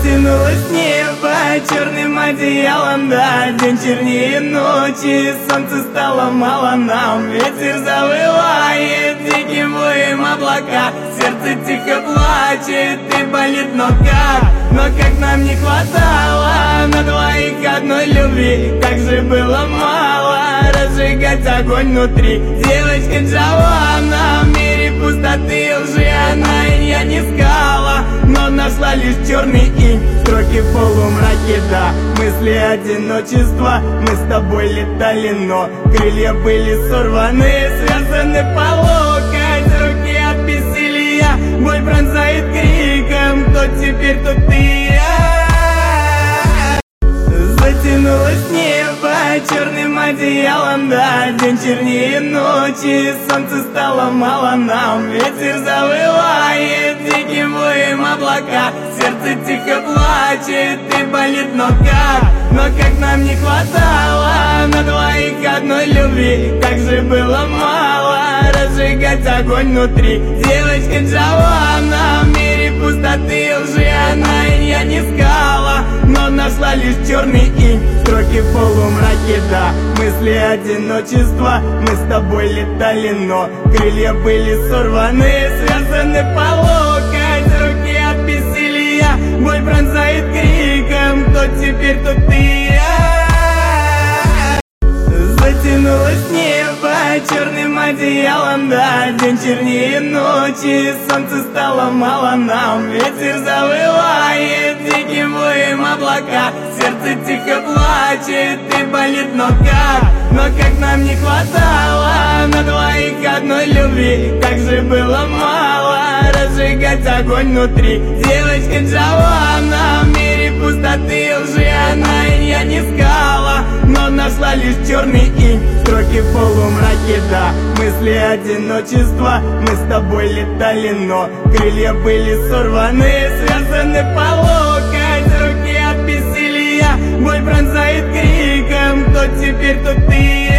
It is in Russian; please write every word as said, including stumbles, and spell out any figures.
Затянулось небо черным одеялом, да, день чернее ночи, солнце стало мало нам. Ветер завывает диким воем облака, сердце тихо плачет и болит, но как, но как нам не хватало на двоих одной любви, как же было мало разжигать огонь внутри. Девочка Джованна, в мире пустоты и лжи она и я не искала, но нашла лишь черный инь, строки в полумраке, да, мысли одиночества. Мы с тобой летали, но крылья были сорваны, связаны по локоть, руки от бессилия, боль пронзает криком, кто теперь, кто ты. Затянулось небо черным одеялом, да, день чернее ночи, солнце стало мало нам. Ветер завывает диким воем облака, сердце тихо плачет и болит, но как, но как нам не хватало на двоих одной любви, как же было мало разжигать огонь внутри. Девочка Джованна, в мире пустоты и лжи она и я не искала, но нашла лишь черный инь, строки в полумраке, да, мысли одиночества. Мы с тобой летали, но крылья были сорваны, связаны по локоть, руки от бессилия, боль пронзает криком, кто теперь, кто ты. Затянулось небо черным одеялом, да, день чернее ночи, солнце стало мало нам. Ветер завывает диким воем облака, сердце тихо плачет и болит, но как, но как нам не хватало на двоих одной любви, как же было мало разжигать огонь внутри. Девочка Джованна, в мире пустоты и лжи она и я не искала, но нашла лишь черный инь, строки в полумраке, да, мысли одиночества. Мы с тобой летали, но крылья были сорваны, связаны по локоть, руки от бессилия, боль пронзает криком, кто теперь, кто ты.